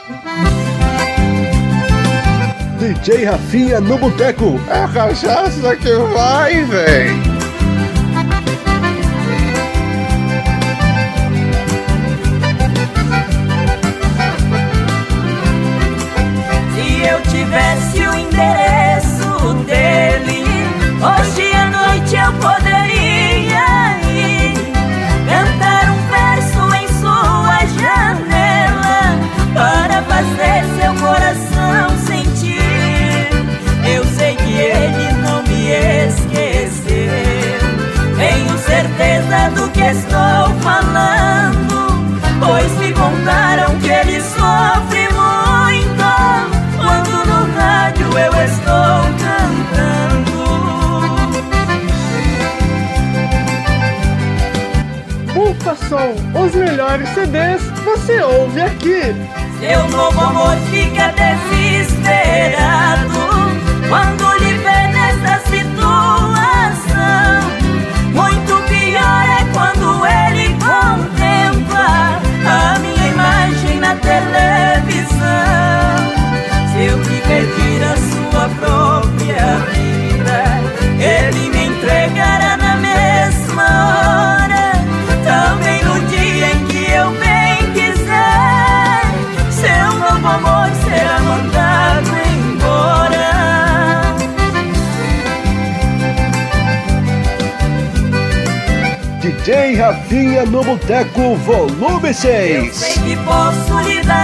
DJ Rafinha no boteco. É a cachaça que vai e vem. Tivesse o endereço dele, hoje à noite eu poderia ir cantar um verso em sua janela para fazer seu coração sentir. Eu sei que ele não me esqueceu, tenho certeza do que estou falando, pois me contaram que ele sofre muito quando no rádio eu estou cantando. Ufa Som, os melhores CDs você ouve aqui. Seu novo amor fica desesperado quando lhe vê nessa situação. Muito pior é quando ele contempla a minha imagem na televisão. Se eu lhe pedir a sua própria vida, ele me entregará na mesma hora, também no dia em que eu bem quiser. Seu novo amor será mandado embora. DJ Rafinha no boteco, volume 6. Eu sei que posso lhe dar